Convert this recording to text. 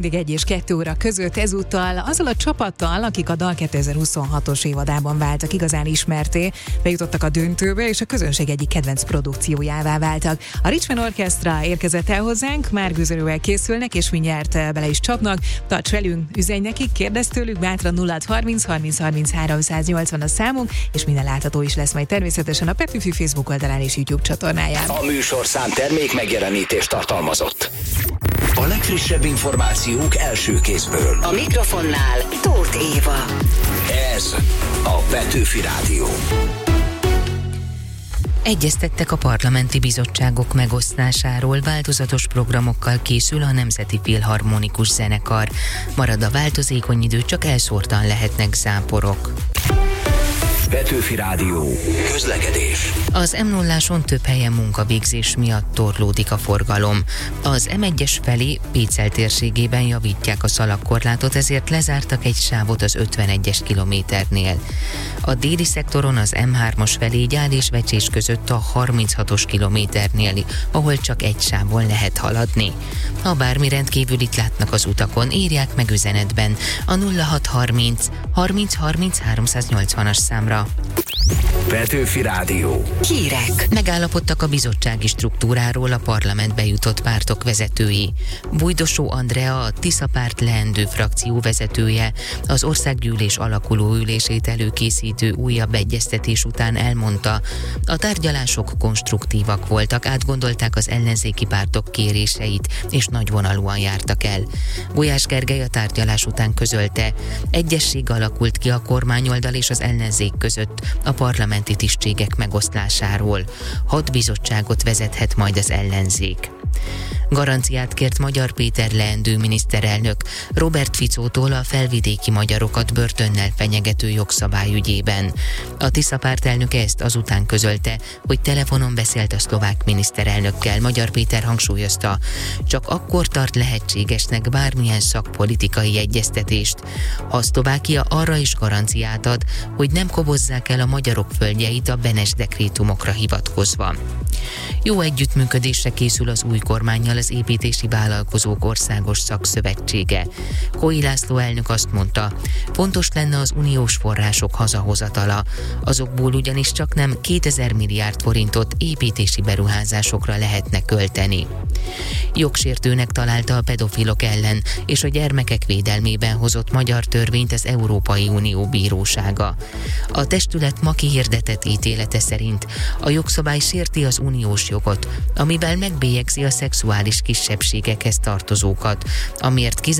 Mindig 1 és 2 óra között ezúttal azzal a csapattal, akik a Dal 2026-os évadában váltak igazán ismerté, bejutottak a döntőbe, és a közönség egyik kedvenc produkciójává váltak. A Richmond Orchestra érkezett el hozzánk, már gőzölővel készülnek, és mindjárt bele is csapnak. Tarts velünk, üzenj nekik, kérdezz tőlük, bátran 0630 30 30 380 a számunk, és minden látható is lesz majd természetesen a Petőfi Facebook oldalán és YouTube csatornáján. A műsorszám termék megjelenítést tartalmazott. A legfrissebb információk első kézből. A mikrofonnál Tóth Éva. Ez a Petőfi Rádió. Egyeztettek a parlamenti bizottságok megosztásáról, változatos programokkal készül a Nemzeti Filharmonikus Zenekar. Marad a változékony idő, csak elszórtan lehetnek záporok. Petőfi Rádió. Közlekedés. Az M0-áson több helyen munkavégzés miatt torlódik a forgalom. Az M1-es felé Pécel térségében javítják a szalagkorlátot, ezért lezártak egy sávot az 51-es kilométernél. A déli szektoron az M3-as felé Gyál és Vecsés között a 36-os kilométernél, ahol csak egy sávon lehet haladni. Ha bármi rendkívülit látnak az utakon, írják meg üzenetben a 0630 30 30 380-as számra. Petőfi Rádió. Hírek. Megállapodtak a bizottsági struktúráról a parlamentbe jutott pártok vezetői. Bújdosó Andrea, a Tisza párt leendő frakció vezetője, az országgyűlés alakuló ülését előkészítő újabb egyeztetés után elmondta, a tárgyalások konstruktívak voltak, átgondolták az ellenzéki pártok kéréseit, és nagyvonalúan jártak el. Gulyás Gergely a tárgyalás után közölte, egyesség alakult ki a kormányoldal és az ellenzék között a parlamenti tisztségek megoszlásáról. 6 bizottságot vezethet majd az ellenzék. Garanciát kért Magyar Péter leendő miniszterelnök Robert Ficótól a felvidéki magyarokat börtönnel fenyegető jogszabály ügyében. A Tisza párt elnöke ezt azután közölte, hogy telefonon beszélt a szlovák miniszterelnökkel. Magyar Péter hangsúlyozta, csak akkor tart lehetségesnek bármilyen szakpolitikai egyeztetést, ha Szlovákia arra is garanciát ad, hogy nem kobozzák el a magyarok földjeit a Benes dekrétumokra hivatkozva. Jó együttműködésre készül az új kormánnyal az Építési Vállalkozók Országos Szakszövetsége. Kói László elnök azt mondta, fontos lenne az uniós források hazahozatala. Azokból ugyanis csak nem 2000 milliárd forintot építési beruházásokra lehetne költeni. Jogsértőnek találta a pedofilok ellen és a gyermekek védelmében hozott magyar törvényt az Európai Unió bírósága. A testület ma kihirdetett ítélete szerint a jogszabály sérti az uniós jogot, amivel megbélyegzi a szexuális kisebbségekhez tartozókat, amiért